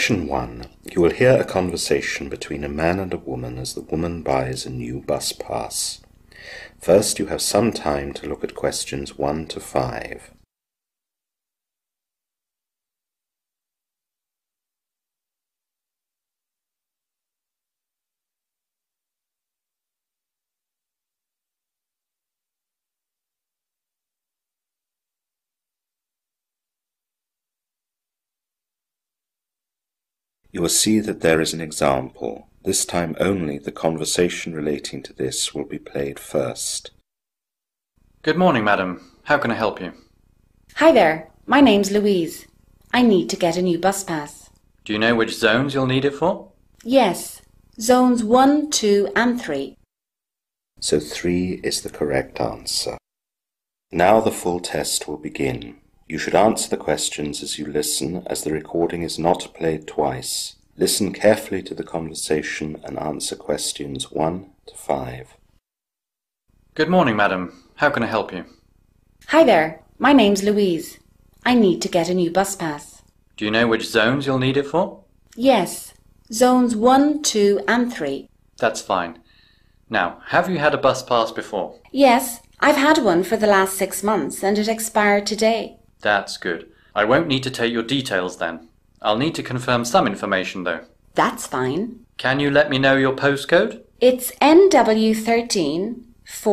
Section 1. You will hear a conversation between a man and a woman as the woman buys a new bus pass. First, you have some time to look at questions 1 to 5. You will see that there is an example. This time only the conversation relating to this will be played first. Good morning, madam. How can I help you? Hi there. My name's Louise. I need to get a new bus pass. Do you know which zones you'll need it for? Yes. Zones 1, 2 and 3. So 3 is the correct answer. Now the full test will begin. You should answer the questions as you listen, as the recording is not played twice. Listen carefully to the conversation and answer questions 1 to 5. Good morning, madam. How can I help you? Hi there. My name's Louise. I need to get a new bus pass. Do you know which zones you'll need it for? Yes. Zones 1, 2 and 3. That's fine. Now, have you had a bus pass before? Yes. I've had one for the last 6 months and it expired today. That's good. I won't need to take your details then. I'll need to confirm some information though. That's fine. Can you let me know your postcode? It's NW13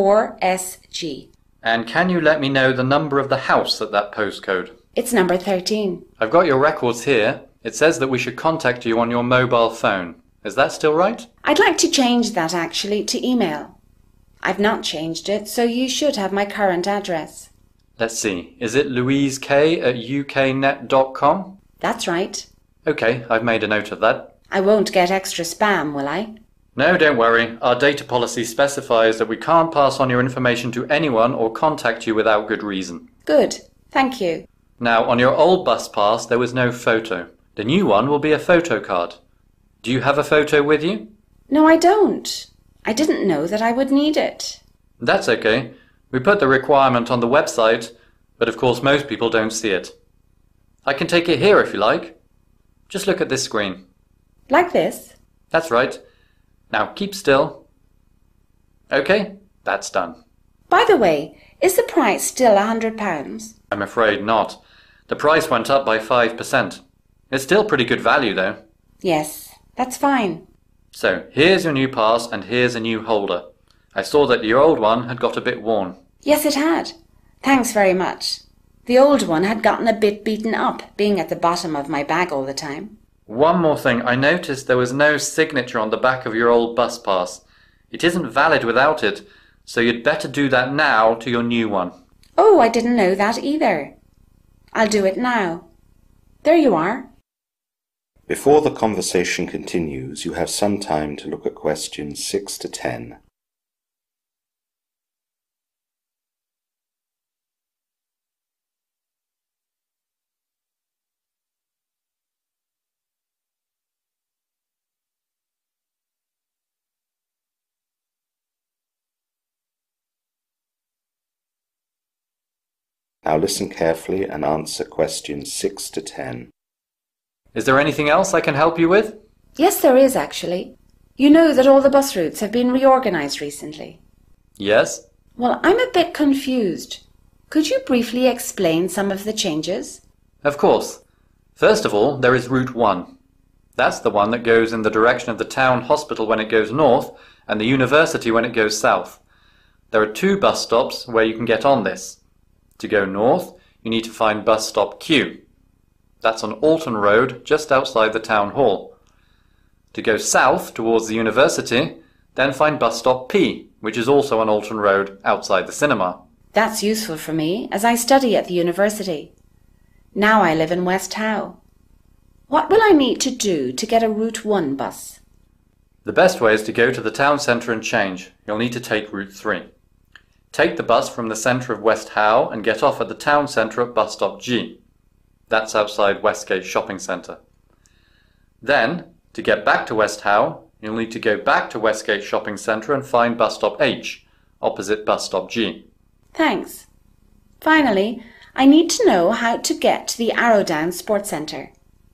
4SG. And can you let me know the number of the house at that postcode? It's number 13. I've got your records here. It says that we should contact you on your mobile phone. Is that still right? I'd like to change that actually to email. I've not changed it, so you should have my current address. Let's see. Is it louiseK@uknet.com? That's right. Okay, I've made a note of that. I won't get extra spam, will I? No, don't worry. Our data policy specifies that we can't pass on your information to anyone or contact you without good reason. Good. Thank you. Now, on your old bus pass, there was no photo. The new one will be a photo card. Do you have a photo with you? No, I don't. I didn't know that I would need it. That's okay. We put the requirement on the website, but of course most people don't see it. I can take it here if you like. Just look at this screen. Like this? That's right. Now keep still. Okay, that's done. By the way, is the price still £100? I'm afraid not. The price went up by 5%. It's still pretty good value though. Yes, that's fine. So here's your new pass and here's a new holder. I saw that your old one had got a bit worn. Yes, it had. Thanks very much. The old one had gotten a bit beaten up, being at the bottom of my bag all the time. One more thing. I noticed there was no signature on the back of your old bus pass. It isn't valid without it, so you'd better do that now to your new one. Oh, I didn't know that either. I'll do it now. There you are. Before the conversation continues, you have some time to look at questions 6 to 10. Now listen carefully and answer questions 6 to 10. Is there anything else I can help you with? Yes, there is actually. You know that all the bus routes have been reorganised recently. Yes. Well, I'm a bit confused. Could you briefly explain some of the changes? Of course. First of all, there is Route 1. That's the one that goes in the direction of the town hospital when it goes north and the university when it goes south. There are 2 bus stops where you can get on this. To go north, you need to find bus stop Q. That's on Alton Road, just outside the town hall. To go south towards the university, then find bus stop P, which is also on Alton Road, outside the cinema. That's useful for me, as I study at the university. Now I live in West Howe. What will I need to do to get a Route 1 bus? The best way is to go to the town centre and change. You'll need to take Route 3. Take the bus from the centre of West Howe and get off at the town centre at bus stop G. That's outside Westgate Shopping Centre. Then, to get back to West Howe, you'll need to go back to Westgate Shopping Centre and find bus stop H, opposite bus stop G. Thanks. Finally, I need to know how to get to the Arrowdown Sports Centre.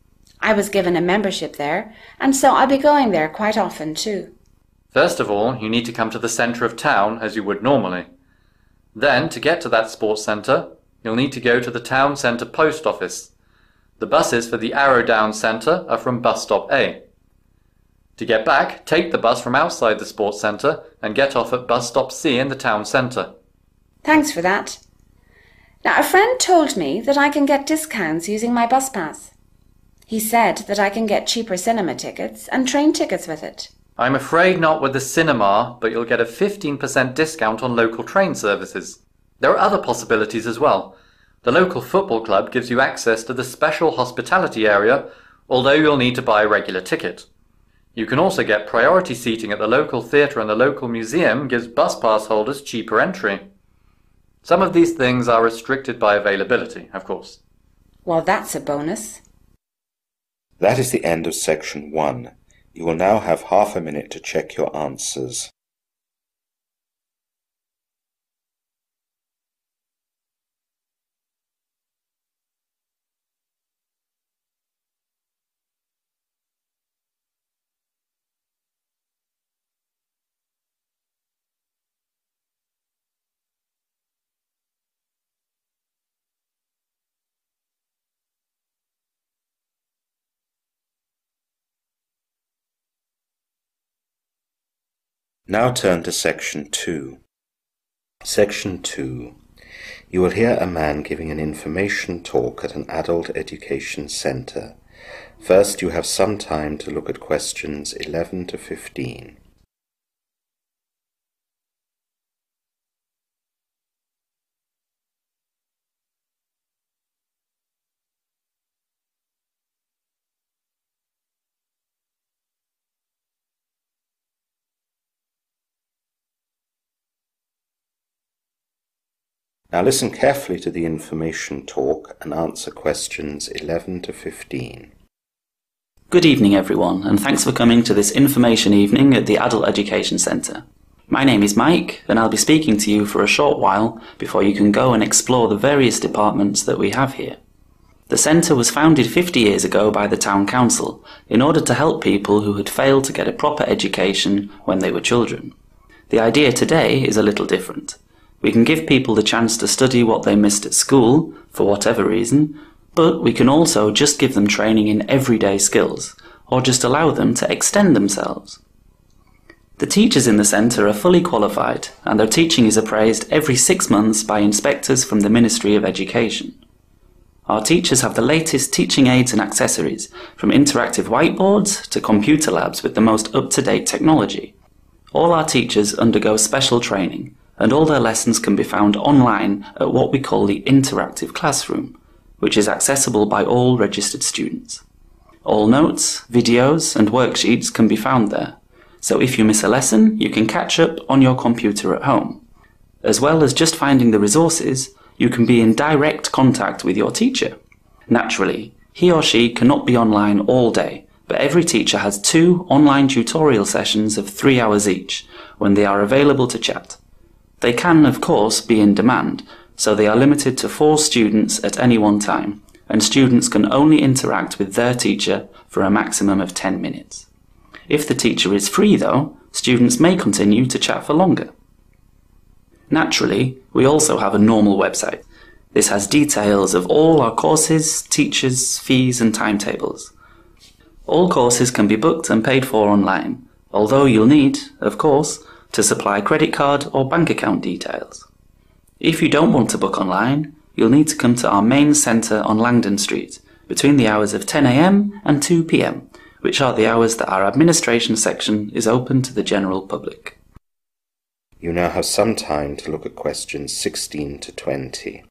I was given a membership there, and so I'll be going there quite often too. First of all, you need to come to the centre of town as you would normally. Then, to get to that sports centre, you'll need to go to the town centre post office. The buses for the Arrowdown Centre are from bus stop A. To get back, take the bus from outside the sports centre and get off at bus stop C in the town centre. Thanks for that. Now, a friend told me that I can get discounts using my bus pass. He said that I can get cheaper cinema tickets and train tickets with it. I'm afraid not with the cinema, but you'll get a 15% discount on local train services. There are other possibilities as well. The local football club gives you access to the special hospitality area, although you'll need to buy a regular ticket. You can also get priority seating at the local theatre, and the local museum gives bus pass holders cheaper entry. Some of these things are restricted by availability, of course. Well, that's a bonus. That is the end of section 1. You will now have half a minute to check your answers. Now turn to section 2. Section 2. You will hear a man giving an information talk at an adult education centre. First, you have some time to look at questions 11 to 15. Now listen carefully to the information talk and answer questions 11 to 15. Good evening everyone, and thanks for coming to this information evening at the Adult Education Centre. My name is Mike, and I'll be speaking to you for a short while before you can go and explore the various departments that we have here. The centre was founded 50 years ago by the Town Council in order to help people who had failed to get a proper education when they were children. The idea today is a little different. We can give people the chance to study what they missed at school, for whatever reason, but we can also just give them training in everyday skills, or just allow them to extend themselves. The teachers in the centre are fully qualified, and their teaching is appraised every 6 months by inspectors from the Ministry of Education. Our teachers have the latest teaching aids and accessories, from interactive whiteboards to computer labs with the most up-to-date technology. All our teachers undergo special training, and all their lessons can be found online at what we call the interactive classroom, which is accessible by all registered students. All notes, videos and worksheets can be found there, so if you miss a lesson, you can catch up on your computer at home. As well as just finding the resources, you can be in direct contact with your teacher. Naturally, he or she cannot be online all day, but every teacher has 2 online tutorial sessions of 3 hours each, when they are available to chat. They can, of course, be in demand, so they are limited to 4 students at any one time, and students can only interact with their teacher for a maximum of 10 minutes. If the teacher is free, though, students may continue to chat for longer. Naturally, we also have a normal website. This has details of all our courses, teachers, fees and timetables. All courses can be booked and paid for online, although you'll need, of course, to supply credit card or bank account details. If you don't want to book online, you'll need to come to our main centre on Langdon Street between the hours of 10 AM and 2 PM, which are the hours that our administration section is open to the general public. You now have some time to look at questions 16 to 20.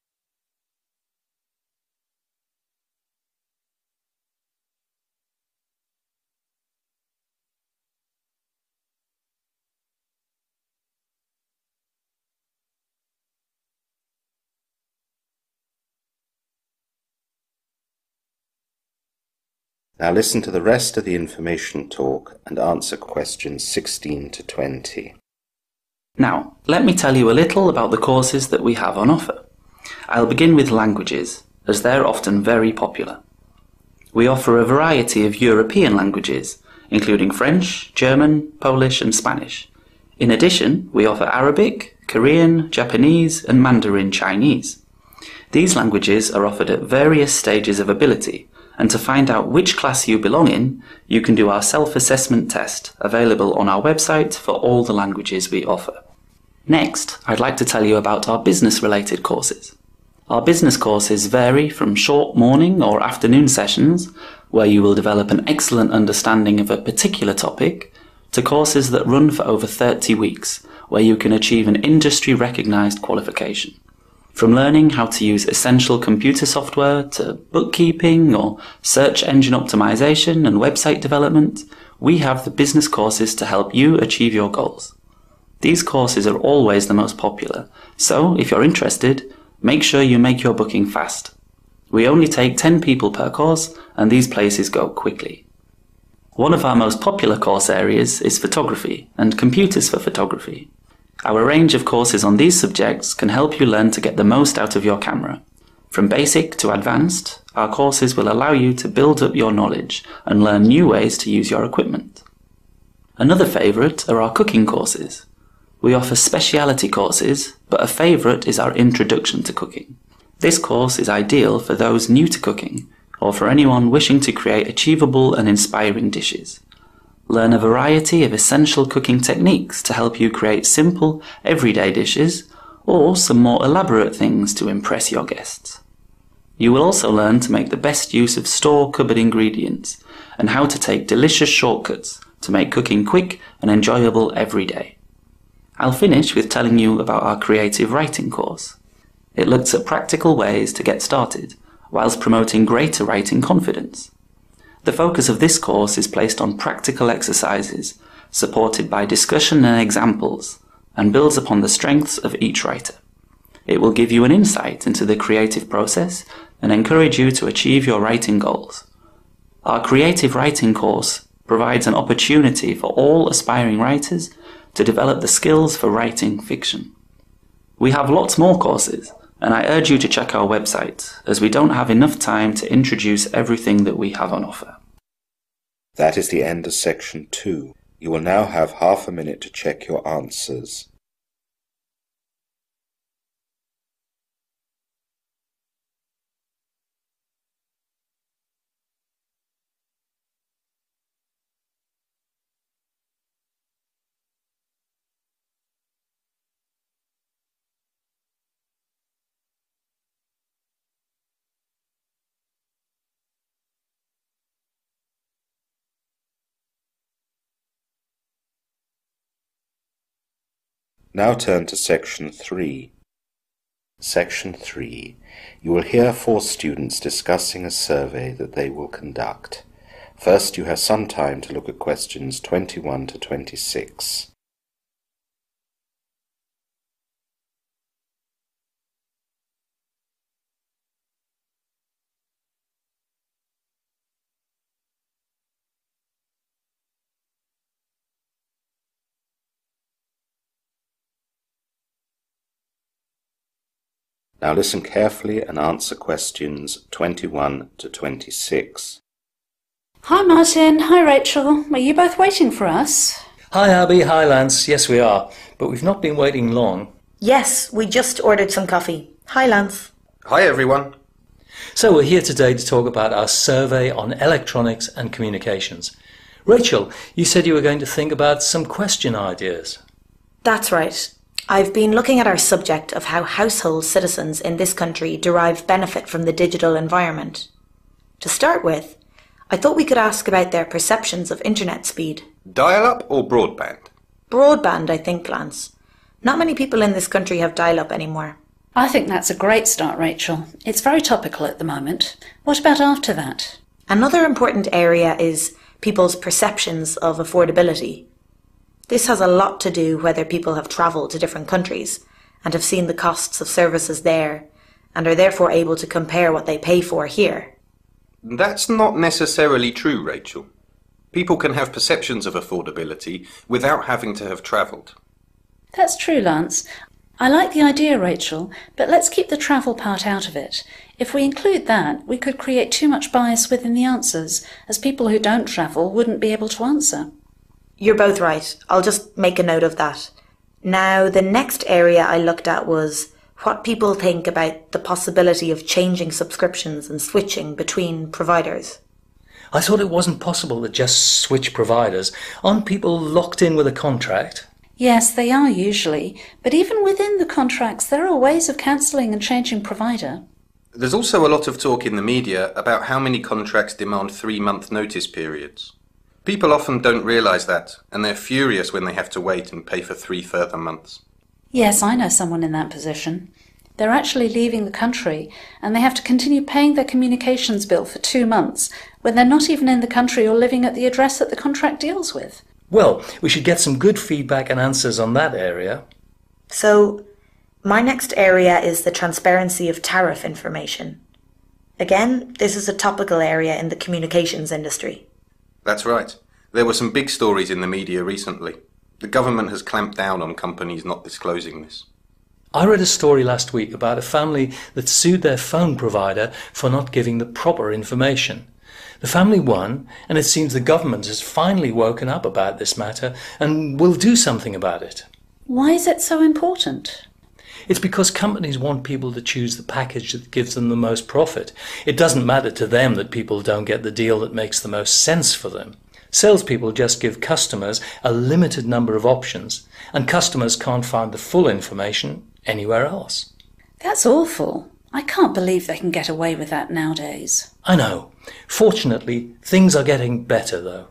Now listen to the rest of the information talk and answer questions 16 to 20. Now, let me tell you a little about the courses that we have on offer. I'll begin with languages, as they're often very popular. We offer a variety of European languages, including French, German, Polish and Spanish. In addition, we offer Arabic, Korean, Japanese and Mandarin Chinese. These languages are offered at various stages of ability, and to find out which class you belong in, you can do our self-assessment test, available on our website for all the languages we offer. Next, I'd like to tell you about our business-related courses. Our business courses vary from short morning or afternoon sessions, where you will develop an excellent understanding of a particular topic, to courses that run for over 30 weeks, where you can achieve an industry-recognised qualification. From learning how to use essential computer software to bookkeeping or search engine optimization and website development, we have the business courses to help you achieve your goals. These courses are always the most popular, so if you're interested, make sure you make your booking fast. We only take 10 people per course, and these places go quickly. One of our most popular course areas is photography and computers for photography. Our range of courses on these subjects can help you learn to get the most out of your camera. From basic to advanced, our courses will allow you to build up your knowledge and learn new ways to use your equipment. Another favourite are our cooking courses. We offer speciality courses, but a favourite is our Introduction to Cooking. This course is ideal for those new to cooking, or for anyone wishing to create achievable and inspiring dishes. Learn a variety of essential cooking techniques to help you create simple, everyday dishes, or some more elaborate things to impress your guests. You will also learn to make the best use of store-cupboard ingredients, and how to take delicious shortcuts to make cooking quick and enjoyable every day. I'll finish with telling you about our creative writing course. It looks at practical ways to get started, whilst promoting greater writing confidence. The focus of this course is placed on practical exercises, supported by discussion and examples, and builds upon the strengths of each writer. It will give you an insight into the creative process and encourage you to achieve your writing goals. Our creative writing course provides an opportunity for all aspiring writers to develop the skills for writing fiction. We have lots more courses, and I urge you to check our website, as we don't have enough time to introduce everything that we have on offer. That is the end of section 2. You will now have half a minute to check your answers. Now turn to section 3. Section 3. You will hear 4 students discussing a survey that they will conduct. First, you have some time to look at questions 21 to 26. Now listen carefully and answer questions 21 to 26. Hi Martin, hi Rachel. Are you both waiting for us? Hi Abby, hi Lance. Yes we are, but we've not been waiting long. Yes, we just ordered some coffee. Hi Lance. Hi everyone. So we're here today to talk about our survey on electronics and communications. Rachel, you said you were going to think about some question ideas. That's right. I've been looking at our subject of how household citizens in this country derive benefit from the digital environment. To start with, I thought we could ask about their perceptions of internet speed. Dial-up or broadband? Broadband, I think, Lance. Not many people in this country have dial-up anymore. I think that's a great start, Rachel. It's very topical at the moment. What about after that? Another important area is people's perceptions of affordability. This has a lot to do whether people have travelled to different countries and have seen the costs of services there and are therefore able to compare what they pay for here. That's not necessarily true, Rachel. People can have perceptions of affordability without having to have travelled. That's true, Lance. I like the idea, Rachel, but let's keep the travel part out of it. If we include that, we could create too much bias within the answers, as people who don't travel wouldn't be able to answer. You're both right. I'll just make a note of that. Now, the next area I looked at was what people think about the possibility of changing subscriptions and switching between providers. I thought it wasn't possible to just switch providers. Aren't people locked in with a contract? Yes, they are usually, but even within the contracts there are ways of cancelling and changing provider. There's also a lot of talk in the media about how many contracts demand 3-month notice periods. People often don't realise that, and they're furious when they have to wait and pay for 3 further months. Yes, I know someone in that position. They're actually leaving the country, and they have to continue paying their communications bill for 2 months, when they're not even in the country or living at the address that the contract deals with. Well, we should get some good feedback and answers on that area. So, my next area is the transparency of tariff information. Again, this is a topical area in the communications industry. That's right. There were some big stories in the media recently. The government has clamped down on companies not disclosing this. I read a story last week about a family that sued their phone provider for not giving the proper information. The family won, and it seems the government has finally woken up about this matter and will do something about it. Why is it so important? It's because companies want people to choose the package that gives them the most profit. It doesn't matter to them that people don't get the deal that makes the most sense for them. Salespeople just give customers a limited number of options, and customers can't find the full information anywhere else. That's awful. I can't believe they can get away with that nowadays. I know. Fortunately, things are getting better, though.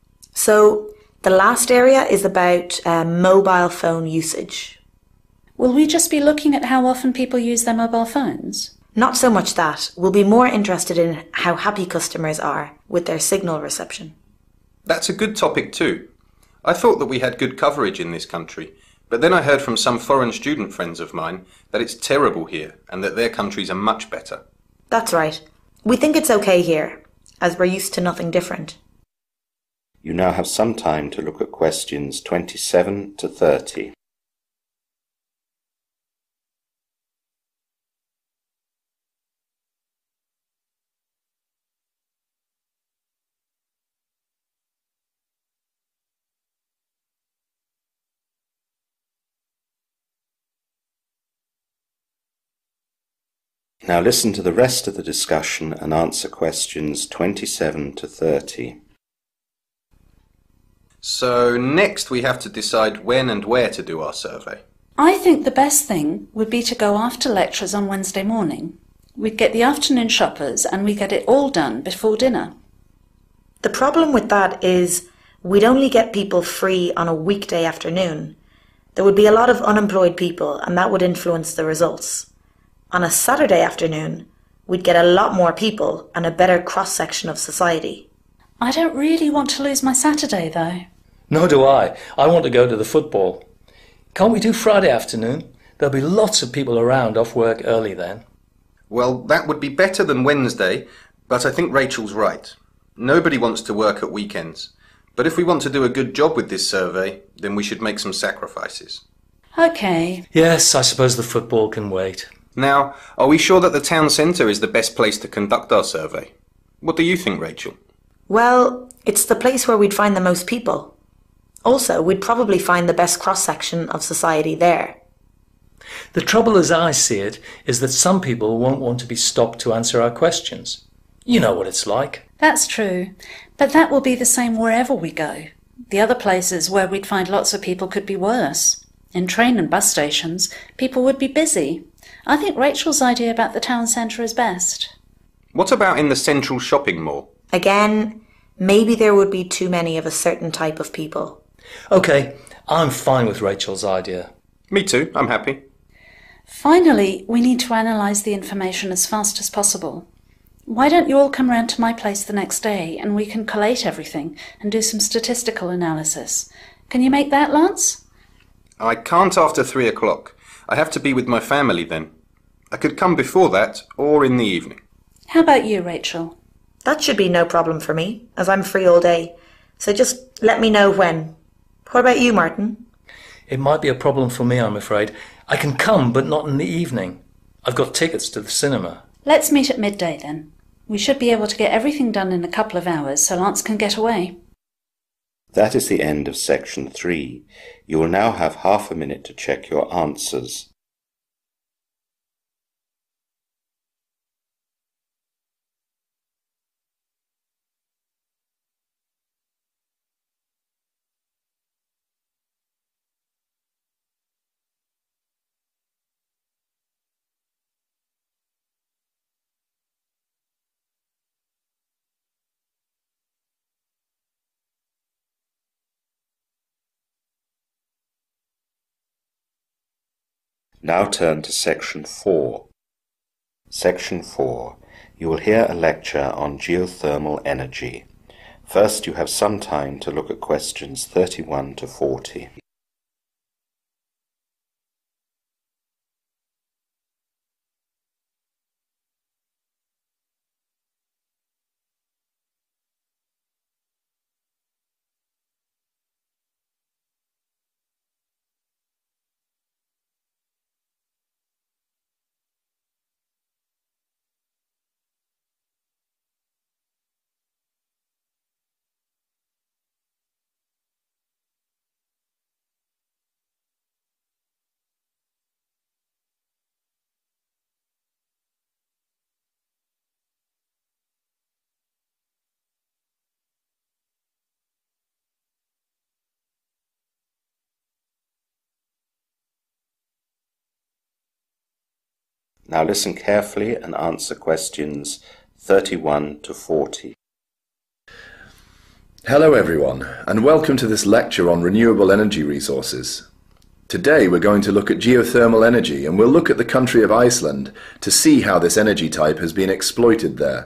So, the last area is about mobile phone usage. Will we just be looking at how often people use their mobile phones? Not so much that. We'll be more interested in how happy customers are with their signal reception. That's a good topic too. I thought that we had good coverage in this country, but then I heard from some foreign student friends of mine that it's terrible here and that their countries are much better. That's right. We think it's okay here, as we're used to nothing different. You now have some time to look at questions 27 to 30. Now listen to the rest of the discussion and answer questions 27 to 30. So next we have to decide when and where to do our survey. I think the best thing would be to go after lectures on Wednesday morning. We'd get the afternoon shoppers and we get it all done before dinner. The problem with that is we'd only get people free on a weekday afternoon. There would be a lot of unemployed people and that would influence the results. On a Saturday afternoon, we'd get a lot more people and a better cross-section of society. I don't really want to lose my Saturday, though. Nor do I. I want to go to the football. Can't we do Friday afternoon? There'll be lots of people around off work early then. Well, that would be better than Wednesday, but I think Rachel's right. Nobody wants to work at weekends. But if we want to do a good job with this survey, then we should make some sacrifices. OK. Yes, I suppose the football can wait. Now, are we sure that the town centre is the best place to conduct our survey? What do you think, Rachel? Well, it's the place where we'd find the most people. Also, we'd probably find the best cross-section of society there. The trouble as I see it is that some people won't want to be stopped to answer our questions. You know what it's like. That's true. But that will be the same wherever we go. The other places where we'd find lots of people could be worse. In train and bus stations, people would be busy. I think Rachel's idea about the town centre is best. What about in the central shopping mall? Again, maybe there would be too many of a certain type of people. OK, I'm fine with Rachel's idea. Me too, I'm happy. Finally, we need to analyse the information as fast as possible. Why don't you all come round to my place the next day and we can collate everything and do some statistical analysis? Can you make that, Lance? I can't after 3 o'clock. I have to be with my family then. I could come before that, or in the evening. How about you, Rachel? That should be no problem for me, as I'm free all day. So just let me know when. What about you, Martin? It might be a problem for me, I'm afraid. I can come, but not in the evening. I've got tickets to the cinema. Let's meet at midday then. We should be able to get everything done in a couple of hours so Lance can get away. That is the end of section 3. You will now have half a minute to check your answers. Now turn to section 4. Section 4. You will hear a lecture on geothermal energy. First, you have some time to look at questions 31 to 40. Now listen carefully and answer questions 31 to 40. Hello everyone, and welcome to this lecture on renewable energy resources. Today we're going to look at geothermal energy, and we'll look at the country of Iceland to see how this energy type has been exploited there.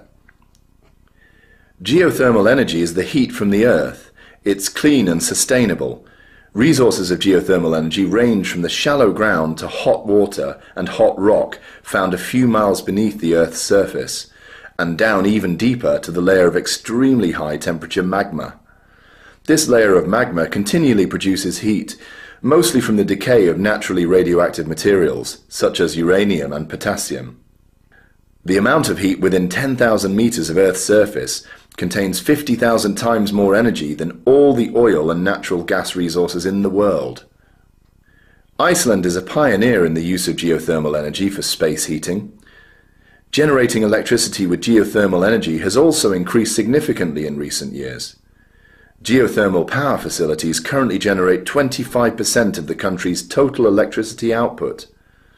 Geothermal energy is the heat from the earth. It's clean and sustainable. Resources of geothermal energy range from the shallow ground to hot water and hot rock found a few miles beneath the Earth's surface, and down even deeper to the layer of extremely high temperature magma. This layer of magma continually produces heat, mostly from the decay of naturally radioactive materials, such as uranium and potassium. The amount of heat within 10,000 meters of Earth's surface contains 50,000 times more energy than all the oil and natural gas resources in the world. Iceland is a pioneer in the use of geothermal energy for space heating. Generating electricity with geothermal energy has also increased significantly in recent years. Geothermal power facilities currently generate 25% of the country's total electricity output.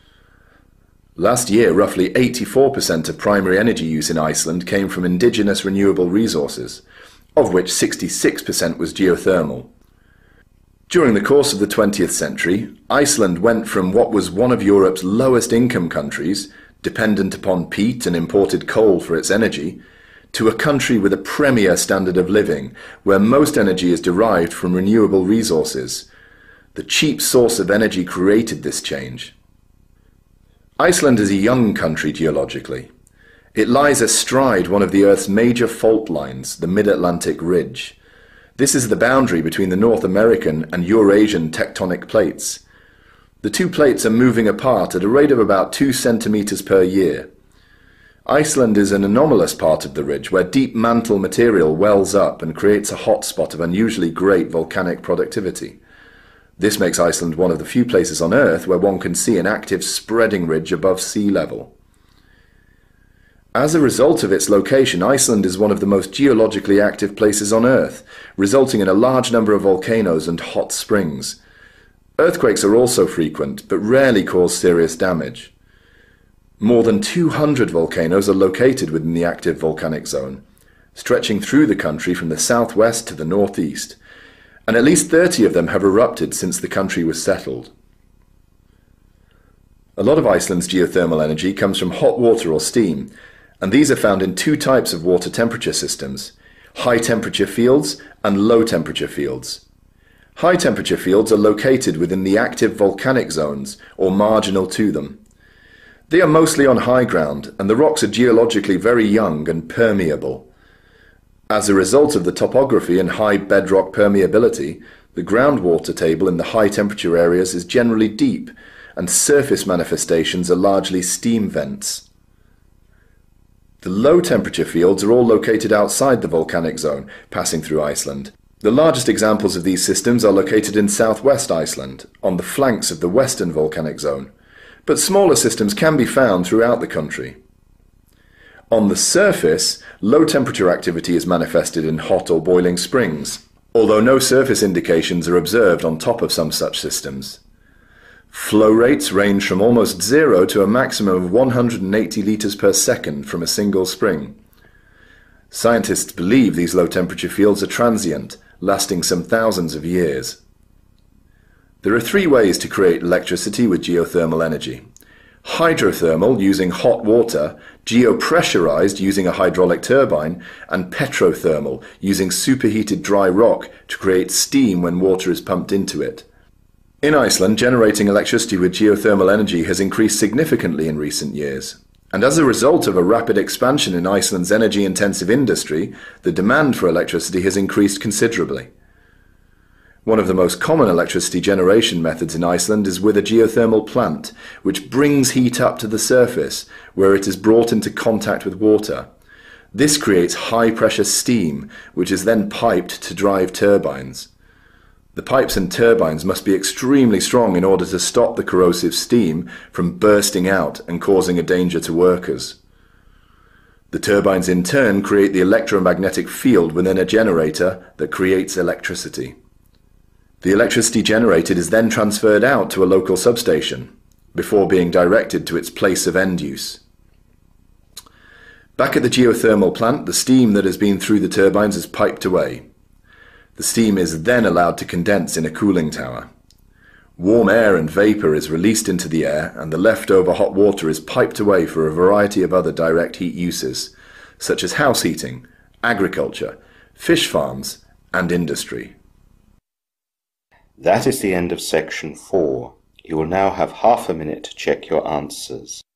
Last year, roughly 84% of primary energy use in Iceland came from indigenous renewable resources, of which 66% was geothermal. During the course of the 20th century, Iceland went from what was one of Europe's lowest income countries, dependent upon peat and imported coal for its energy, to a country with a premier standard of living, where most energy is derived from renewable resources. The cheap source of energy created this change. Iceland is a young country geologically. It lies astride one of the Earth's major fault lines, the Mid-Atlantic Ridge. This is the boundary between the North American and Eurasian tectonic plates. The two plates are moving apart at a rate of about 2 centimeters per year. Iceland is an anomalous part of the ridge where deep mantle material wells up and creates a hotspot of unusually great volcanic productivity. This makes Iceland one of the few places on Earth where one can see an active spreading ridge above sea level. As a result of its location, Iceland is one of the most geologically active places on Earth, resulting in a large number of volcanoes and hot springs. Earthquakes are also frequent, but rarely cause serious damage. More than 200 volcanoes are located within the active volcanic zone, stretching through the country from the southwest to the northeast, and at least 30 of them have erupted since the country was settled. A lot of Iceland's geothermal energy comes from hot water or steam, and these are found in two types of water temperature systems: high temperature fields and low temperature fields. High temperature fields are located within the active volcanic zones or marginal to them. They are mostly on high ground, and the rocks are geologically very young and permeable. As a result of the topography and high bedrock permeability, the groundwater table in the high temperature areas is generally deep, and surface manifestations are largely steam vents. The low temperature fields are all located outside the volcanic zone, passing through Iceland. The largest examples of these systems are located in southwest Iceland, on the flanks of the western volcanic zone, but smaller systems can be found throughout the country. On the surface, low temperature activity is manifested in hot or boiling springs, although no surface indications are observed on top of some such systems. Flow rates range from almost zero to a maximum of 180 litres per second from a single spring. Scientists believe these low temperature fields are transient, lasting some thousands of years. There are three ways to create electricity with geothermal energy. Hydrothermal, using hot water, geopressurized, using a hydraulic turbine, and petrothermal, using superheated dry rock to create steam when water is pumped into it. In Iceland, generating electricity with geothermal energy has increased significantly in recent years. And as a result of a rapid expansion in Iceland's energy-intensive industry, the demand for electricity has increased considerably. One of the most common electricity generation methods in Iceland is with a geothermal plant, which brings heat up to the surface, where it is brought into contact with water. This creates high-pressure steam, which is then piped to drive turbines. The pipes and turbines must be extremely strong in order to stop the corrosive steam from bursting out and causing a danger to workers. The turbines in turn create the electromagnetic field within a generator that creates electricity. The electricity generated is then transferred out to a local substation, before being directed to its place of end use. Back at the geothermal plant, the steam that has been through the turbines is piped away. The steam is then allowed to condense in a cooling tower. Warm air and vapour is released into the air, and the leftover hot water is piped away for a variety of other direct heat uses, such as house heating, agriculture, fish farms, and industry. That is the end of section 4. You will now have half a minute to check your answers.